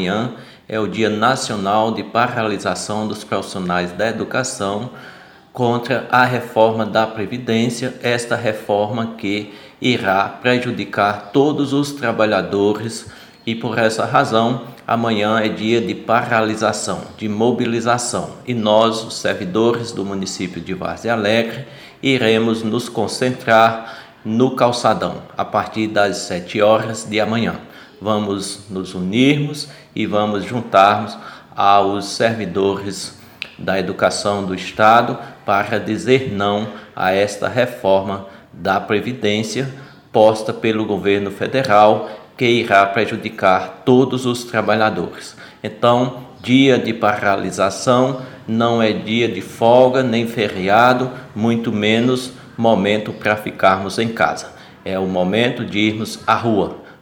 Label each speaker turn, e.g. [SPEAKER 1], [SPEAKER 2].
[SPEAKER 1] amanhã é o Dia Nacional de Paralisação dos Profissionais da Educação contra a reforma da Previdência, esta reforma que irá prejudicar todos os trabalhadores e por essa razão amanhã é dia de paralisação, de mobilização e nós, os servidores do município de Várzea Alegre, iremos nos concentrar no calçadão a partir das 7 horas de amanhã. Vamos nos unirmos e vamos juntarmos aos servidores da educação do Estado para dizer não a esta reforma da Previdência posta pelo governo federal que irá prejudicar todos os trabalhadores. Então, dia de paralisação não é dia de folga nem feriado, muito menos momento para ficarmos em casa. É o momento de irmos à rua.